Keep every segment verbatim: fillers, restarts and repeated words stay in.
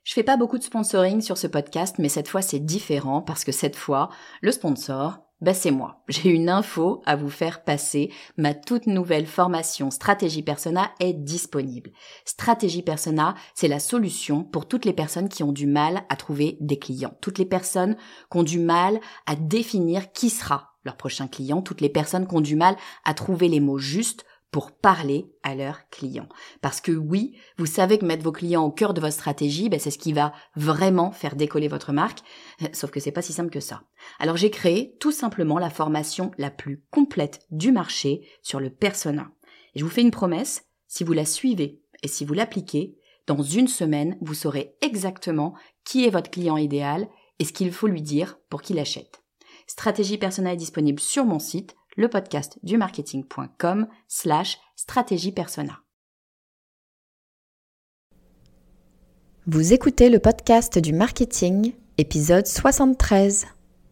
Je fais pas beaucoup de sponsoring sur ce podcast, mais cette fois c'est différent parce que cette fois, le sponsor, bah c'est moi. J'ai une info à vous faire passer. Ma toute nouvelle formation Stratégie Persona est disponible. Stratégie Persona, c'est la solution pour toutes les personnes qui ont du mal à trouver des clients. Toutes les personnes qui ont du mal à définir qui sera leur prochain client. Toutes les personnes qui ont du mal à trouver les mots justes pour parler à leurs clients. Parce que oui, vous savez que mettre vos clients au cœur de votre stratégie, ben c'est ce qui va vraiment faire décoller votre marque, sauf que c'est pas si simple que ça. Alors j'ai créé tout simplement la formation la plus complète du marché sur le persona. Et je vous fais une promesse, si vous la suivez et si vous l'appliquez, dans une semaine, vous saurez exactement qui est votre client idéal et ce qu'il faut lui dire pour qu'il achète. Stratégie Persona est disponible sur mon site, le podcast du marketing.com slash stratégie persona. Vous écoutez le podcast du marketing, épisode soixante-treize.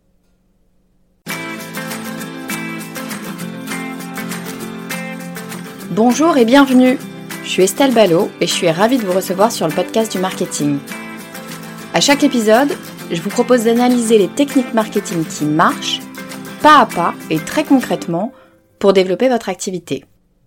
Bonjour et bienvenue. Je suis Estelle Ballot et je suis ravie de vous recevoir sur le podcast du marketing. À chaque épisode, je vous propose d'analyser les techniques marketing qui marchent pas à pas et très concrètement pour développer votre activité.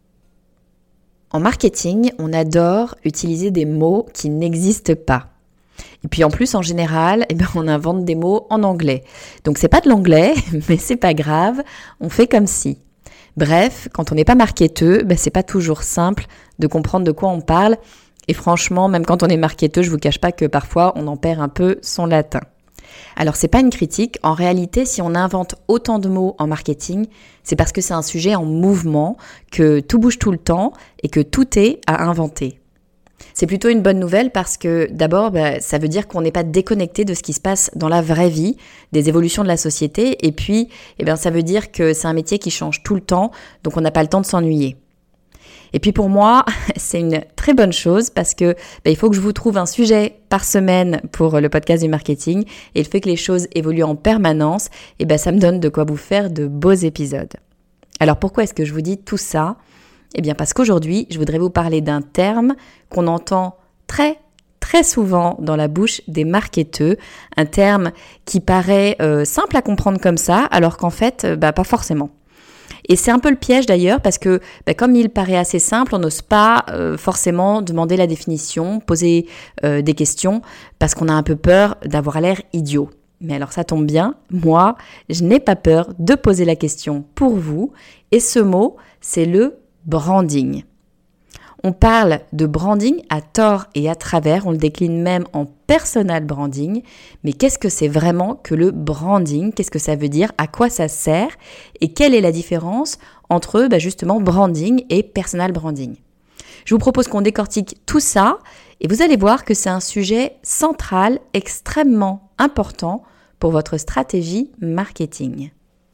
En marketing, on adore utiliser des mots qui n'existent pas. Et puis en plus, en général, eh ben, on invente des mots en anglais. Donc c'est pas de l'anglais, mais c'est pas grave, on fait comme si. Bref, quand on n'est pas marketeur, ben, c'est pas toujours simple de comprendre de quoi on parle. Et franchement, même quand on est marketeur, je vous cache pas que parfois on en perd un peu son latin. Alors c'est pas une critique, en réalité si on invente autant de mots en marketing, c'est parce que c'est un sujet en mouvement, que tout bouge tout le temps et que tout est à inventer. C'est plutôt une bonne nouvelle parce que d'abord bah, ça veut dire qu'on n'est pas déconnecté de ce qui se passe dans la vraie vie, des évolutions de la société et puis eh bien, ça veut dire que c'est un métier qui change tout le temps, donc on n'a pas le temps de s'ennuyer. Et puis pour moi, c'est une très bonne chose parce que bah, il faut que je vous trouve un sujet par semaine pour le podcast du marketing et le fait que les choses évoluent en permanence, et bah, ça me donne de quoi vous faire de beaux épisodes. Alors pourquoi est-ce que je vous dis tout ça ? Eh bien parce qu'aujourd'hui, je voudrais vous parler d'un terme qu'on entend très très souvent dans la bouche des marketeurs, un terme qui paraît euh, simple à comprendre comme ça, alors qu'en fait, euh, bah, pas forcément. Et c'est un peu le piège d'ailleurs parce que bah, comme il paraît assez simple, on n'ose pas euh, forcément demander la définition, poser euh, des questions parce qu'on a un peu peur d'avoir l'air idiot. Mais alors ça tombe bien, moi, je n'ai pas peur de poser la question pour vous et ce mot, c'est le branding. On parle de branding à tort et à travers, on le décline même en personal branding, mais qu'est-ce que c'est vraiment que le branding ? Qu'est-ce que ça veut dire ? À quoi ça sert ? Et quelle est la différence entre bah, justement branding et personal branding ? Je vous propose qu'on décortique tout ça et vous allez voir que c'est un sujet central, extrêmement important pour votre stratégie marketing.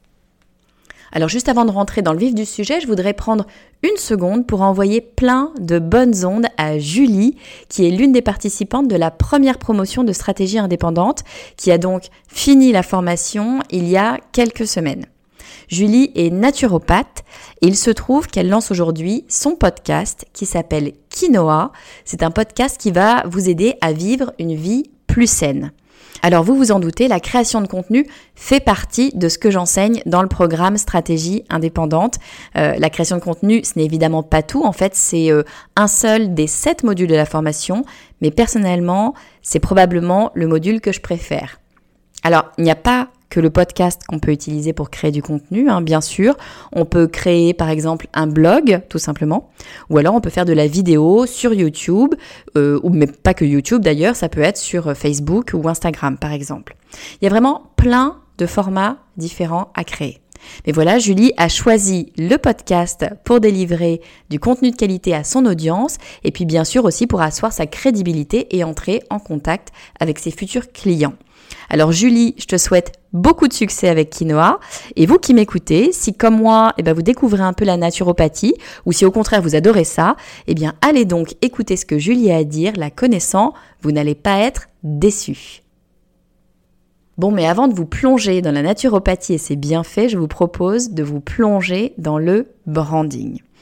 Alors juste avant de rentrer dans le vif du sujet, je voudrais prendre une seconde pour envoyer plein de bonnes ondes à Julie, qui est l'une des participantes de la première promotion de stratégie indépendante, qui a donc fini la formation il y a quelques semaines. Julie est naturopathe et il se trouve qu'elle lance aujourd'hui son podcast qui s'appelle Quinoa. C'est un podcast qui va vous aider à vivre une vie plus saine. Alors vous vous en doutez, la création de contenu fait partie de ce que j'enseigne dans le programme Stratégie indépendante. Euh, la création de contenu, ce n'est évidemment pas tout. En fait, c'est euh, un seul des sept modules de la formation. Mais personnellement, c'est probablement le module que je préfère. Alors, il n'y a pas que le podcast qu'on peut utiliser pour créer du contenu, hein, bien sûr. On peut créer par exemple un blog, tout simplement, ou alors on peut faire de la vidéo sur YouTube, euh, ou mais pas que YouTube d'ailleurs, ça peut être sur Facebook ou Instagram par exemple. Il y a vraiment plein de formats différents à créer. Mais voilà, Julie a choisi le podcast pour délivrer du contenu de qualité à son audience et puis bien sûr aussi pour asseoir sa crédibilité et entrer en contact avec ses futurs clients. Alors Julie, je te souhaite beaucoup de succès avec Quinoa et vous qui m'écoutez, si comme moi eh ben, vous découvrez un peu la naturopathie ou si au contraire vous adorez ça, eh bien allez donc écouter ce que Julie a à dire, la connaissant, vous n'allez pas être déçus. Bon, mais avant de vous plonger dans la naturopathie et ses bienfaits, je vous propose de vous plonger dans le branding.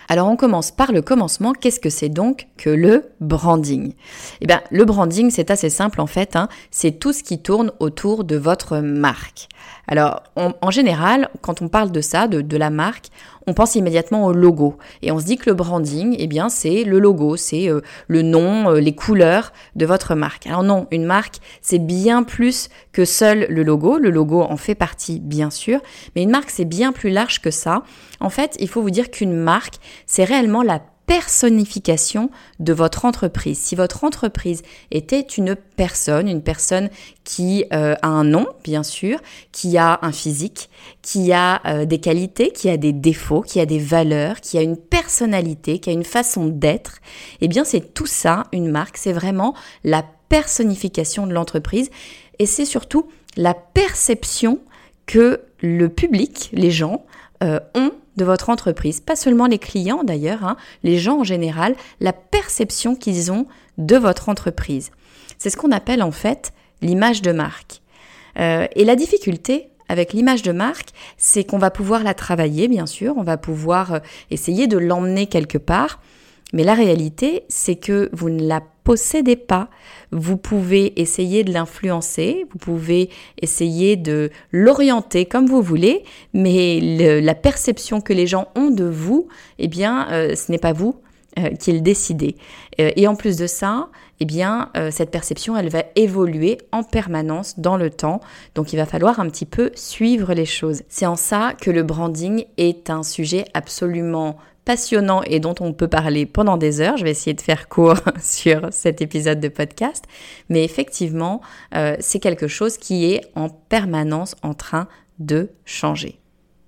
Alors on commence par le commencement. Qu'est-ce que c'est donc que le branding ? Eh bien, le branding, c'est assez simple en fait, hein. C'est tout ce qui tourne autour de votre marque. Alors, on, en général, quand on parle de ça, de, de la marque, on pense immédiatement au logo. Et on se dit que le branding, eh bien, c'est le logo, c'est euh, le nom, euh, les couleurs de votre marque. Alors non, une marque, c'est bien plus que seul le logo. Le logo en fait partie, bien sûr, mais une marque, c'est bien plus large que ça. En fait, il faut vous dire qu'une marque, c'est réellement la personnification de votre entreprise. Si votre entreprise était une personne, une personne qui euh, a un nom, bien sûr, qui a un physique, qui a euh, des qualités, qui a des défauts, qui a des valeurs, qui a une personnalité, qui a une façon d'être, eh bien c'est tout ça, une marque, c'est vraiment la personnification de l'entreprise et c'est surtout la perception que le public, les gens, euh, ont de votre entreprise, pas seulement les clients d'ailleurs, hein, les gens en général, la perception qu'ils ont de votre entreprise. C'est ce qu'on appelle en fait l'image de marque. Euh, et la difficulté avec l'image de marque, c'est qu'on va pouvoir la travailler, bien sûr, on va pouvoir euh, essayer de l'emmener quelque part, mais la réalité, c'est que vous ne la possédez pas. Vous pouvez essayer de l'influencer, vous pouvez essayer de l'orienter comme vous voulez, mais le, la perception que les gens ont de vous, eh bien, euh, ce n'est pas vous euh, qui le décidez. Euh, et en plus de ça, eh bien, euh, cette perception, elle va évoluer en permanence dans le temps. Donc, il va falloir un petit peu suivre les choses. C'est en ça que le branding est un sujet absolument passionnant et dont on peut parler pendant des heures. Je vais essayer de faire court sur cet épisode de podcast. Mais effectivement, euh, c'est quelque chose qui est en permanence en train de changer.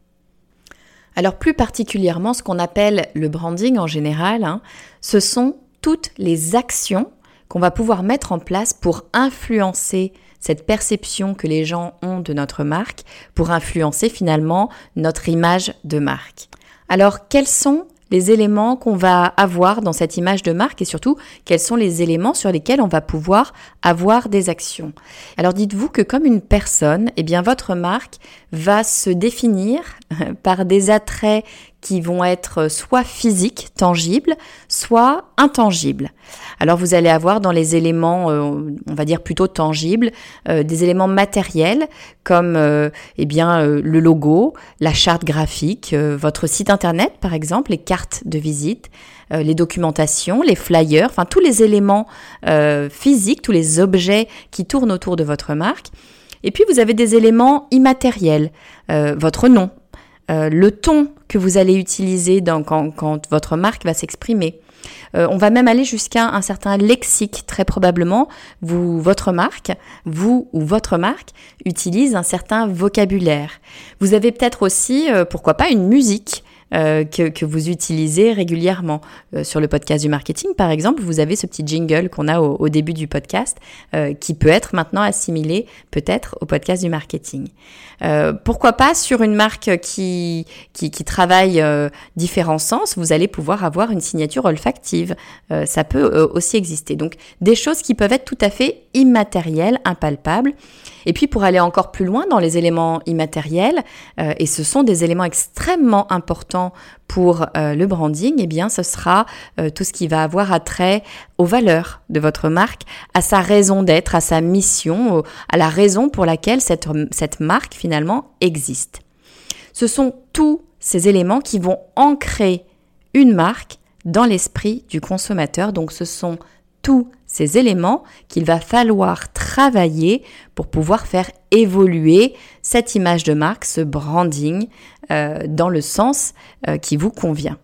Alors plus particulièrement, ce qu'on appelle le branding en général, hein, ce sont toutes les actions qu'on va pouvoir mettre en place pour influencer cette perception que les gens ont de notre marque, pour influencer finalement notre image de marque. Alors, quels sont les éléments qu'on va avoir dans cette image de marque et surtout, quels sont les éléments sur lesquels on va pouvoir avoir des actions ? Alors, dites-vous que comme une personne, eh bien, votre marque va se définir par des attraits qui vont être soit physiques, tangibles, soit intangibles. Alors vous allez avoir dans les éléments, euh, on va dire plutôt tangibles, euh, des éléments matériels comme euh, eh bien euh, le logo, la charte graphique, euh, votre site internet par exemple, les cartes de visite, euh, les documentations, les flyers, enfin tous les éléments euh, physiques, tous les objets qui tournent autour de votre marque. Et puis vous avez des éléments immatériels, euh, votre nom, euh, le ton que vous allez utiliser dans, quand, quand votre marque va s'exprimer. Euh, on va même aller jusqu'à un certain lexique, très probablement. Vous, votre marque, vous ou votre marque utilise un certain vocabulaire. Vous avez peut-être aussi, euh, pourquoi pas, une musique euh, que, que vous utilisez régulièrement. Euh, sur le podcast du marketing, par exemple, vous avez ce petit jingle qu'on a au, au début du podcast euh, qui peut être maintenant assimilé peut-être au podcast du marketing. Euh, pourquoi pas sur une marque qui, qui, qui travaille euh, différents sens, vous allez pouvoir avoir une signature olfactive. Euh, ça peut euh, aussi exister. Donc, des choses qui peuvent être tout à fait immatérielles, impalpables. Et puis, pour aller encore plus loin dans les éléments immatériels, euh, et ce sont des éléments extrêmement importants pour euh, le branding, eh bien, ce sera euh, tout ce qui va avoir attrait aux valeurs de votre marque, à sa raison d'être, à sa mission, au, à la raison pour laquelle cette, cette marque finalement existe. Ce sont tous ces éléments qui vont ancrer une marque dans l'esprit du consommateur. Donc, ce sont tous ces éléments qu'il va falloir travailler pour pouvoir faire évoluer cette image de marque, ce branding, euh, dans le sens euh, qui vous convient.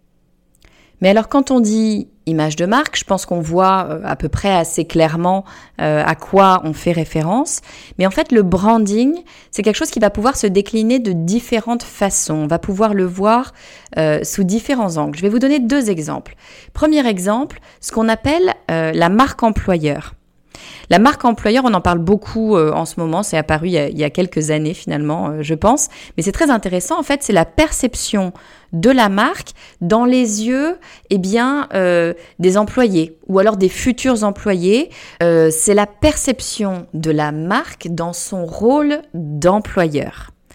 Mais alors, quand on dit image de marque, je pense qu'on voit euh, à peu près assez clairement euh, à quoi on fait référence. Mais en fait, le branding, c'est quelque chose qui va pouvoir se décliner de différentes façons. On va pouvoir le voir euh, sous différents angles. Je vais vous donner deux exemples. Premier exemple, ce qu'on appelle euh, la marque employeur. La marque employeur, on en parle beaucoup euh, en ce moment, c'est apparu il y, a, il y a quelques années finalement, euh, je pense, mais c'est très intéressant. En fait, c'est la perception de la marque dans les yeux eh bien, euh, des employés ou alors des futurs employés. Euh, c'est la perception de la marque dans son rôle d'employeur.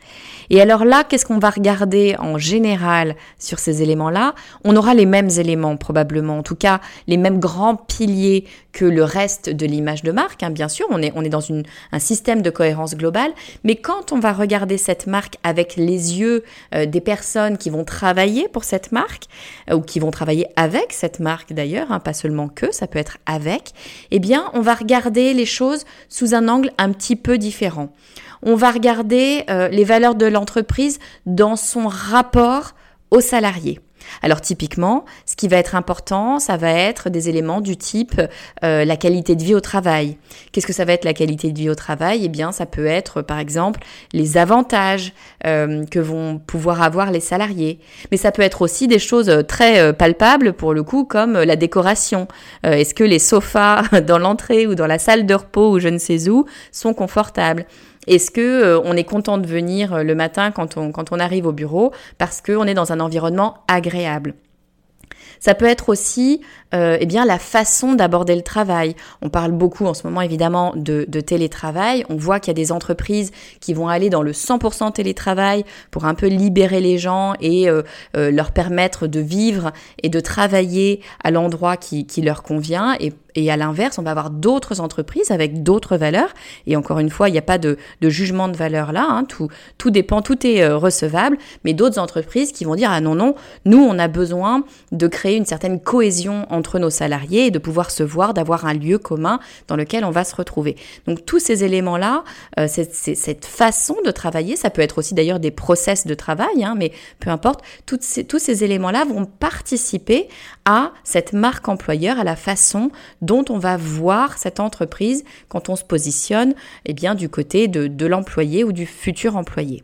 Et alors là, qu'est-ce qu'on va regarder en général sur ces éléments-là ? On aura les mêmes éléments probablement, en tout cas les mêmes grands piliers que le reste de l'image de marque, hein, bien sûr, on est, on est dans une, un système de cohérence globale, mais quand on va regarder cette marque avec les yeux euh, des personnes qui vont travailler pour cette marque, euh, ou qui vont travailler avec cette marque d'ailleurs, hein, pas seulement que, ça peut être avec, eh bien on va regarder les choses sous un angle un petit peu différent. On va regarder euh, les valeurs de l'entreprise dans son rapport aux salariés. Alors typiquement, ce qui va être important, ça va être des éléments du type euh, la qualité de vie au travail. Qu'est-ce que ça va être la qualité de vie au travail ? Eh bien, ça peut être par exemple les avantages euh, que vont pouvoir avoir les salariés. Mais ça peut être aussi des choses très euh, palpables pour le coup, comme la décoration. Euh, est-ce que les sofas dans l'entrée ou dans la salle de repos ou je ne sais où sont confortables ? Est-ce que euh, on est content de venir le matin quand on, quand on arrive au bureau parce qu'on est dans un environnement agréable ? Ça peut être aussi euh, eh bien, la façon d'aborder le travail. On parle beaucoup en ce moment évidemment de, de télétravail. On voit qu'il y a des entreprises qui vont aller dans le cent pour cent télétravail pour un peu libérer les gens et euh, euh, leur permettre de vivre et de travailler à l'endroit qui, qui leur convient. Et Et à l'inverse, on va avoir d'autres entreprises avec d'autres valeurs. Et encore une fois, il n'y a pas de, de jugement de valeur là. Hein. Tout, tout dépend, tout est euh, recevable. Mais d'autres entreprises qui vont dire « Ah non, non, nous, on a besoin de créer une certaine cohésion entre nos salariés et de pouvoir se voir, d'avoir un lieu commun dans lequel on va se retrouver. » Donc, tous ces éléments-là, euh, c'est, c'est, cette façon de travailler, ça peut être aussi d'ailleurs des process de travail, hein, mais peu importe, toutes ces, tous ces éléments-là vont participer à cette marque employeur, à la façon dont on va voir cette entreprise quand on se positionne eh bien, du côté de, de l'employé ou du futur employé.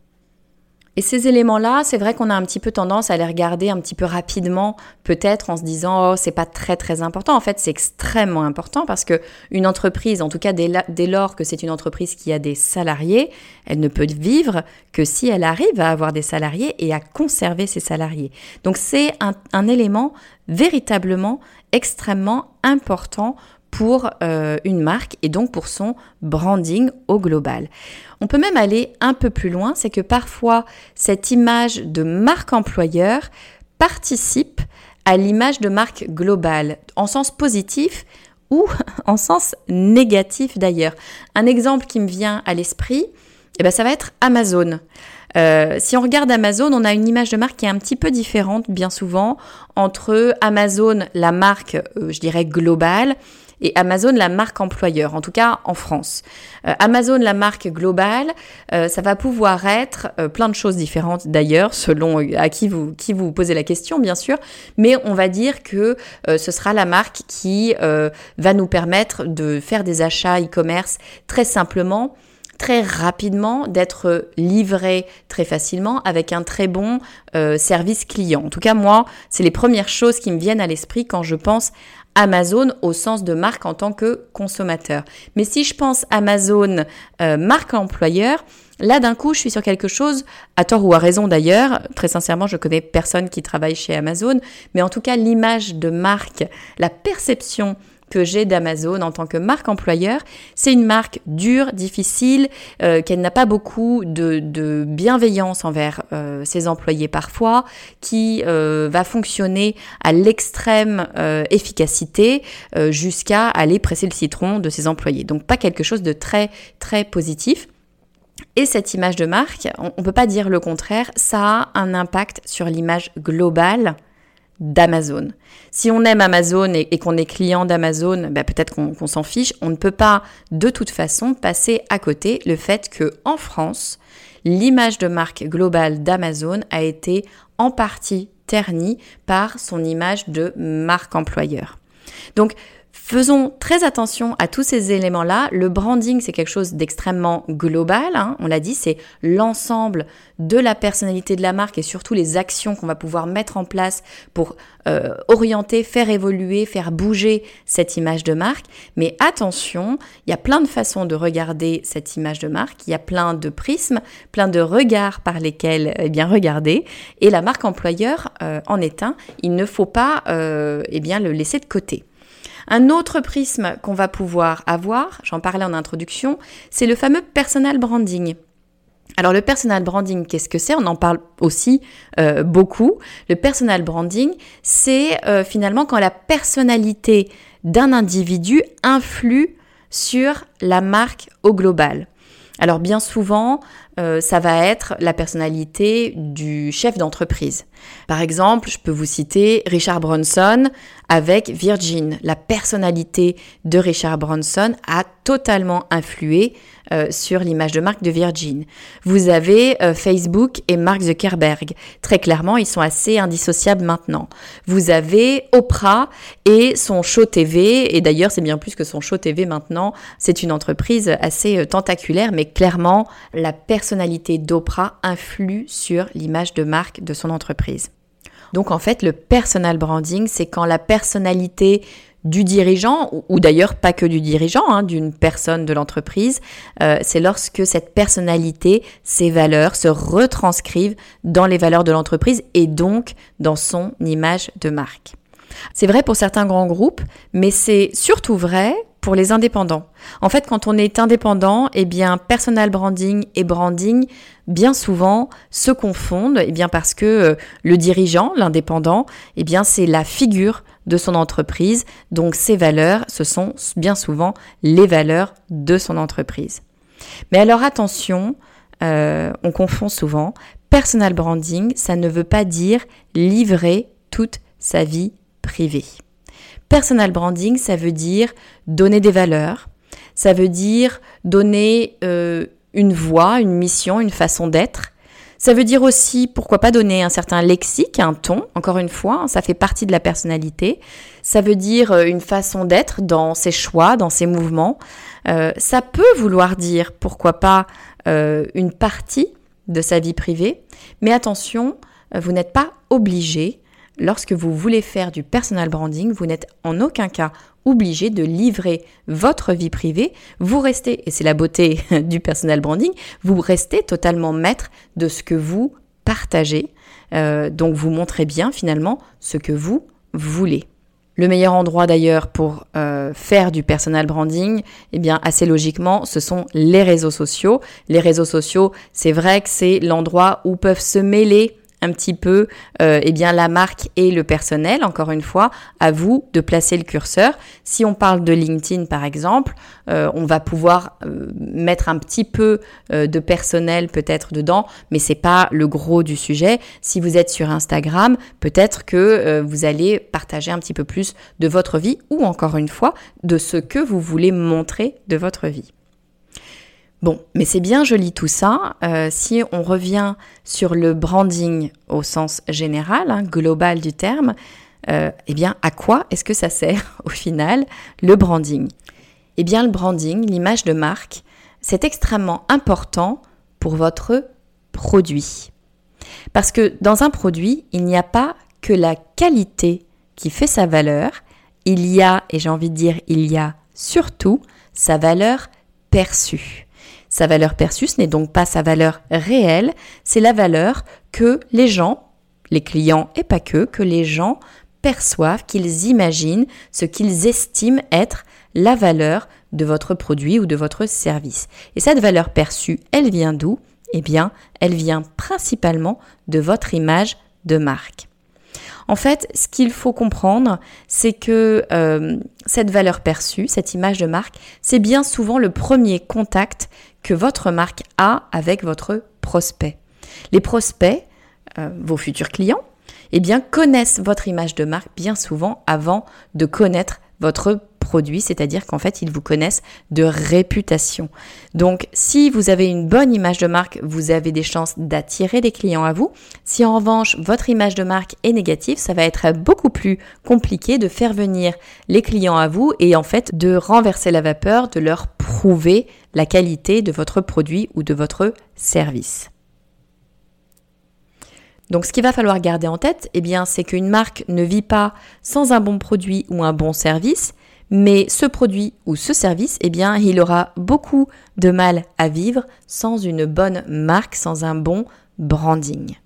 Et ces éléments-là, c'est vrai qu'on a un petit peu tendance à les regarder un petit peu rapidement, peut-être en se disant « Oh, c'est pas très très important ». En fait, c'est extrêmement important parce que une entreprise, en tout cas dès, la, dès lors que c'est une entreprise qui a des salariés, elle ne peut vivre que si elle arrive à avoir des salariés et à conserver ses salariés. Donc c'est un, un élément véritablement extrêmement important pour euh, une marque et donc pour son branding au global. On peut même aller un peu plus loin, c'est que parfois cette image de marque employeur participe à l'image de marque globale, en sens positif ou en sens négatif d'ailleurs. Un exemple qui me vient à l'esprit, eh ben ça va être Amazon. Euh, si on regarde Amazon, on a une image de marque qui est un petit peu différente bien souvent entre Amazon, la marque, euh, je dirais, globale, et Amazon, la marque employeur, en tout cas en France. Euh, Amazon, la marque globale, euh, ça va pouvoir être euh, plein de choses différentes d'ailleurs, selon à qui vous, qui vous posez la question, bien sûr, mais on va dire que euh, ce sera la marque qui euh, va nous permettre de faire des achats e-commerce très simplement, très rapidement, d'être livré très facilement avec un très bon euh, service client. En tout cas, moi, c'est les premières choses qui me viennent à l'esprit quand je pense Amazon au sens de marque en tant que consommateur. Mais si je pense Amazon euh, marque employeur, là d'un coup je suis sur quelque chose, à tort ou à raison d'ailleurs, très sincèrement je connais personne qui travaille chez Amazon, mais en tout cas l'image de marque, la perception que j'ai d'Amazon en tant que marque employeur, c'est une marque dure, difficile, euh, qu'elle n'a pas beaucoup de, de bienveillance envers euh, ses employés parfois, qui euh, va fonctionner à l'extrême euh, efficacité euh, jusqu'à aller presser le citron de ses employés. Donc pas quelque chose de très très positif. Et cette image de marque, on ne peut pas dire le contraire, ça a un impact sur l'image globale d'Amazon. Si on aime Amazon et, et qu'on est client d'Amazon, ben peut-être qu'on, qu'on s'en fiche. On ne peut pas de toute façon passer à côté le fait qu'en France, l'image de marque globale d'Amazon a été en partie ternie par son image de marque employeur. Donc, faisons très attention à tous ces éléments-là. Le branding, c'est quelque chose d'extrêmement global. Hein. On l'a dit, c'est l'ensemble de la personnalité de la marque et surtout les actions qu'on va pouvoir mettre en place pour euh, orienter, faire évoluer, faire bouger cette image de marque. Mais attention, il y a plein de façons de regarder cette image de marque. Il y a plein de prismes, plein de regards par lesquels eh bien regarder. Et la marque employeur euh, en est un. Il ne faut pas euh, eh bien le laisser de côté. Un autre prisme qu'on va pouvoir avoir, j'en parlais en introduction, c'est le fameux personal branding. Alors le personal branding, qu'est-ce que c'est ? On en parle aussi euh, beaucoup. Le personal branding, c'est euh, finalement quand la personnalité d'un individu influe sur la marque au global. Alors bien souvent, euh, ça va être la personnalité du chef d'entreprise. Par exemple, je peux vous citer Richard Branson avec Virgin. La personnalité de Richard Branson a totalement influé euh, sur l'image de marque de Virgin. Vous avez euh, Facebook et Mark Zuckerberg. Très clairement, ils sont assez indissociables maintenant. Vous avez Oprah et son show T V. Et d'ailleurs, c'est bien plus que son show T V maintenant. C'est une entreprise assez euh, tentaculaire, mais clairement, la personnalité d'Oprah influe sur l'image de marque de son entreprise. Donc en fait, le personal branding, c'est quand la personnalité du dirigeant, ou, ou d'ailleurs pas que du dirigeant, hein, d'une personne de l'entreprise, euh, c'est lorsque cette personnalité, ses valeurs se retranscrivent dans les valeurs de l'entreprise et donc dans son image de marque. C'est vrai pour certains grands groupes, mais c'est surtout vrai pour les indépendants. En fait, quand on est indépendant, eh bien, personal branding et branding, bien souvent, se confondent, eh bien, parce que euh, le dirigeant, l'indépendant, eh bien, c'est la figure de son entreprise. Donc, ses valeurs, ce sont bien souvent les valeurs de son entreprise. Mais alors, attention, euh, on confond souvent. Personal branding, ça ne veut pas dire livrer toute sa vie privée. Personal branding, ça veut dire donner des valeurs, ça veut dire donner euh, une voix, une mission, une façon d'être. Ça veut dire aussi, pourquoi pas donner un certain lexique, un ton, encore une fois, hein, ça fait partie de la personnalité. Ça veut dire euh, une façon d'être dans ses choix, dans ses mouvements. Euh, ça peut vouloir dire, pourquoi pas, euh, une partie de sa vie privée. Mais attention, vous n'êtes pas obligé. Lorsque vous voulez faire du personal branding, vous n'êtes en aucun cas obligé de livrer votre vie privée. Vous restez, et c'est la beauté du personal branding, vous restez totalement maître de ce que vous partagez. Euh, donc vous montrez bien finalement ce que vous voulez. Le meilleur endroit d'ailleurs pour euh, faire du personal branding, eh bien assez logiquement, ce sont les réseaux sociaux. Les réseaux sociaux, c'est vrai que c'est l'endroit où peuvent se mêler un petit peu euh, eh bien la marque et le personnel. Encore une fois, à vous de placer le curseur. Si on parle de LinkedIn par exemple, euh, on va pouvoir euh, mettre un petit peu euh, de personnel peut-être dedans, mais c'est pas le gros du sujet. Si vous êtes sur Instagram, peut-être que euh, vous allez partager un petit peu plus de votre vie ou encore une fois de ce que vous voulez montrer de votre vie. Bon, mais c'est bien joli tout ça. Euh, si on revient sur le branding au sens général, hein, global du terme, euh, eh bien, à quoi est-ce que ça sert au final, le branding ? Eh bien, le branding, l'image de marque, c'est extrêmement important pour votre produit. Parce que dans un produit, il n'y a pas que la qualité qui fait sa valeur, il y a, et j'ai envie de dire, il y a surtout sa valeur perçue. Sa valeur perçue, ce n'est donc pas sa valeur réelle, c'est la valeur que les gens, les clients et pas que, que les gens perçoivent, qu'ils imaginent, ce qu'ils estiment être la valeur de votre produit ou de votre service. Et cette valeur perçue, elle vient d'où ? Eh bien, elle vient principalement de votre image de marque. En fait, ce qu'il faut comprendre, c'est que euh, cette valeur perçue, cette image de marque, c'est bien souvent le premier contact que votre marque a avec votre prospect. Les prospects, euh, vos futurs clients, eh bien, connaissent votre image de marque bien souvent avant de connaître votre produit, c'est-à-dire qu'en fait, ils vous connaissent de réputation. Donc, si vous avez une bonne image de marque, vous avez des chances d'attirer des clients à vous. Si en revanche, votre image de marque est négative, ça va être beaucoup plus compliqué de faire venir les clients à vous et en fait, de renverser la vapeur, de leur prouver la qualité de votre produit ou de votre service. Donc, ce qu'il va falloir garder en tête, eh bien, c'est qu'une marque ne vit pas sans un bon produit ou un bon service, mais ce produit ou ce service, eh bien, il aura beaucoup de mal à vivre sans une bonne marque, sans un bon branding.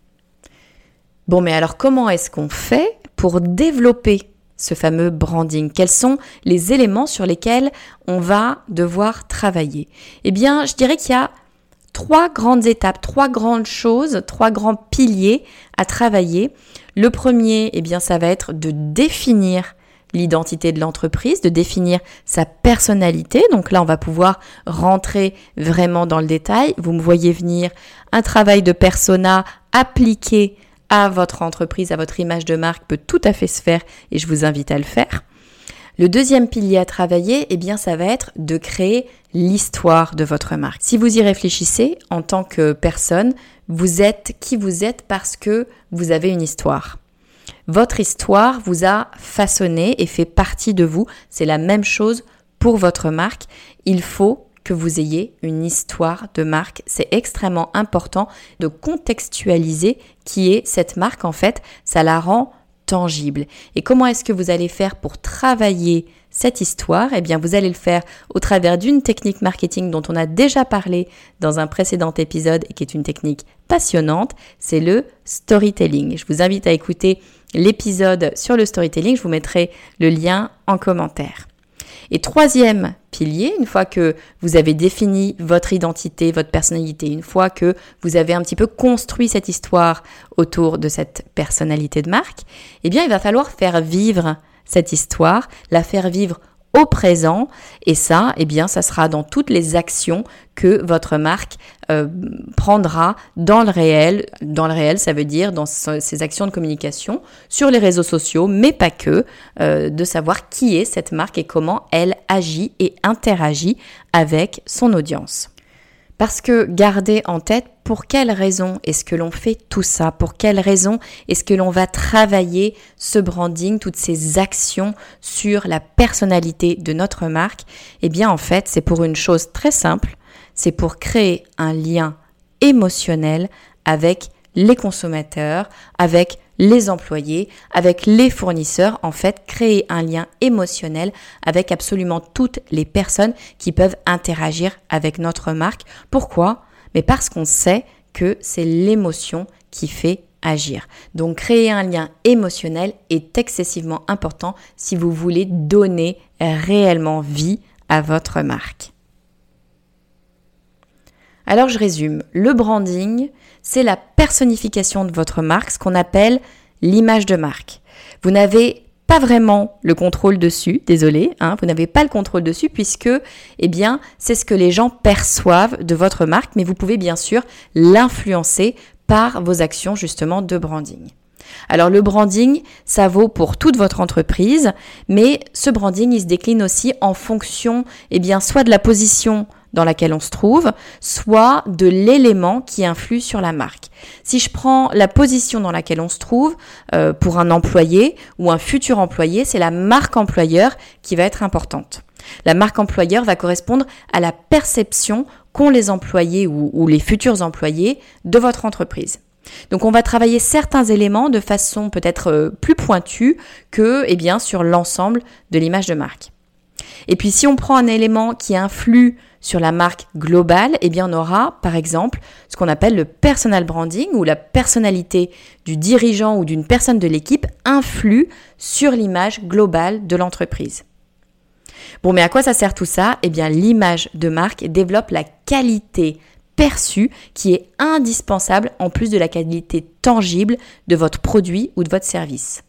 Bon, mais alors, comment est-ce qu'on fait pour développer ce fameux branding ? Quels sont les éléments sur lesquels on va devoir travailler ? Eh bien, je dirais qu'il y a trois grandes étapes, trois grandes choses, trois grands piliers à travailler. Le premier, eh bien, ça va être de définir l'identité de l'entreprise, de définir sa personnalité. Donc là, on va pouvoir rentrer vraiment dans le détail. Vous me voyez venir, un travail de persona appliqué à votre entreprise, à votre image de marque peut tout à fait se faire et je vous invite à le faire. Le deuxième pilier à travailler, eh bien, ça va être de créer l'histoire de votre marque. Si vous y réfléchissez, en tant que personne, vous êtes qui vous êtes parce que vous avez une histoire. Votre histoire vous a façonné et fait partie de vous. C'est la même chose pour votre marque. Il faut que vous ayez une histoire de marque. C'est extrêmement important de contextualiser qui est cette marque. En fait, ça la rend tangible. Et comment est-ce que vous allez faire pour travailler cette histoire? Eh bien, vous allez le faire au travers d'une technique marketing dont on a déjà parlé dans un précédent épisode et qui est une technique passionnante, c'est le storytelling. Je vous invite à écouter l'épisode sur le storytelling, je vous mettrai le lien en commentaire. Et troisième pilier, une fois que vous avez défini votre identité, votre personnalité, une fois que vous avez un petit peu construit cette histoire autour de cette personnalité de marque, eh bien, il va falloir faire vivre cette histoire, la faire vivre au présent. Et ça, eh bien, ça sera dans toutes les actions que votre marque euh, prendra dans le réel. Dans le réel, ça veut dire dans ses actions de communication sur les réseaux sociaux, mais pas que, euh, de savoir qui est cette marque et comment elle agit et interagit avec son audience. Parce que gardez en tête pour quelle raison est-ce que l'on fait tout ça, pour quelle raison est-ce que l'on va travailler ce branding, toutes ces actions sur la personnalité de notre marque. Eh bien en fait, c'est pour une chose très simple, c'est pour créer un lien émotionnel avec les consommateurs, avec les employés, avec les fournisseurs, en fait, créer un lien émotionnel avec absolument toutes les personnes qui peuvent interagir avec notre marque. Pourquoi ? Mais parce qu'on sait que c'est l'émotion qui fait agir. Donc, créer un lien émotionnel est excessivement important si vous voulez donner réellement vie à votre marque. Alors, je résume. Le branding, c'est la personnification de votre marque, ce qu'on appelle l'image de marque. Vous n'avez pas vraiment le contrôle dessus, désolé, hein, vous n'avez pas le contrôle dessus puisque, eh bien, c'est ce que les gens perçoivent de votre marque, mais vous pouvez bien sûr l'influencer par vos actions justement de branding. Alors le branding, ça vaut pour toute votre entreprise, mais ce branding, il se décline aussi en fonction, eh bien, soit de la position dans laquelle on se trouve, soit de l'élément qui influe sur la marque. Si je prends la position dans laquelle on se trouve, euh, pour un employé ou un futur employé, c'est la marque employeur qui va être importante. La marque employeur va correspondre à la perception qu'ont les employés ou, ou les futurs employés de votre entreprise. Donc on va travailler certains éléments de façon peut-être euh, plus pointue que eh bien, sur l'ensemble de l'image de marque. Et puis si on prend un élément qui influe sur la marque globale, eh bien on aura par exemple ce qu'on appelle le personal branding où la personnalité du dirigeant ou d'une personne de l'équipe influe sur l'image globale de l'entreprise. Bon, mais à quoi ça sert tout ça ? Eh bien l'image de marque développe la qualité perçue qui est indispensable en plus de la qualité tangible de votre produit ou de votre service.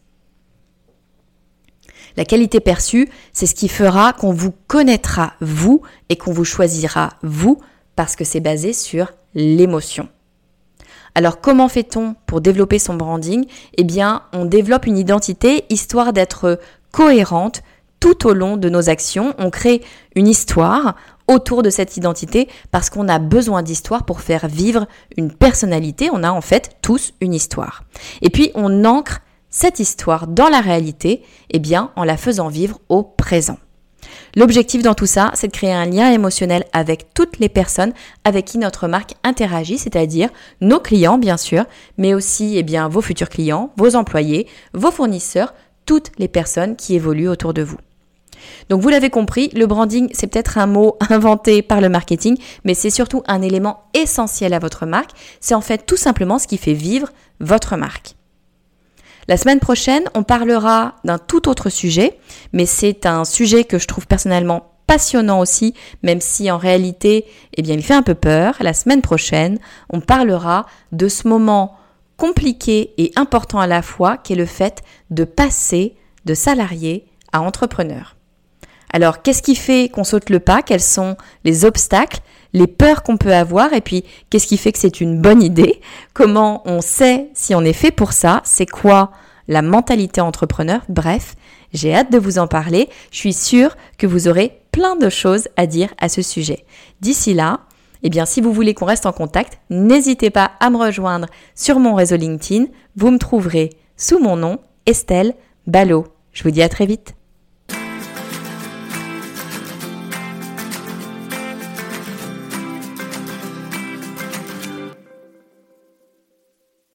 La qualité perçue, c'est ce qui fera qu'on vous connaîtra vous et qu'on vous choisira vous parce que c'est basé sur l'émotion. Alors comment fait-on pour développer son branding ? Eh bien, on développe une identité histoire d'être cohérente tout au long de nos actions. On crée une histoire autour de cette identité parce qu'on a besoin d'histoire pour faire vivre une personnalité. On a en fait tous une histoire. Et puis on ancre cette histoire dans la réalité, eh bien, en la faisant vivre au présent. L'objectif dans tout ça, c'est de créer un lien émotionnel avec toutes les personnes avec qui notre marque interagit, c'est-à-dire nos clients, bien sûr, mais aussi, eh bien, vos futurs clients, vos employés, vos fournisseurs, toutes les personnes qui évoluent autour de vous. Donc, vous l'avez compris, le branding, c'est peut-être un mot inventé par le marketing, mais c'est surtout un élément essentiel à votre marque. C'est en fait tout simplement ce qui fait vivre votre marque. La semaine prochaine, on parlera d'un tout autre sujet, mais c'est un sujet que je trouve personnellement passionnant aussi, même si en réalité, eh bien, il fait un peu peur. La semaine prochaine, on parlera de ce moment compliqué et important à la fois, qui est le fait de passer de salarié à entrepreneur. Alors, qu'est-ce qui fait qu'on saute le pas? Quels sont les obstacles, les peurs qu'on peut avoir? Et puis, qu'est-ce qui fait que c'est une bonne idée? Comment on sait si on est fait pour ça? C'est quoi la mentalité entrepreneur? Bref, j'ai hâte de vous en parler. Je suis sûre que vous aurez plein de choses à dire à ce sujet. D'ici là, eh bien, si vous voulez qu'on reste en contact, n'hésitez pas à me rejoindre sur mon réseau LinkedIn. Vous me trouverez sous mon nom, Estelle Ballot. Je vous dis à très vite.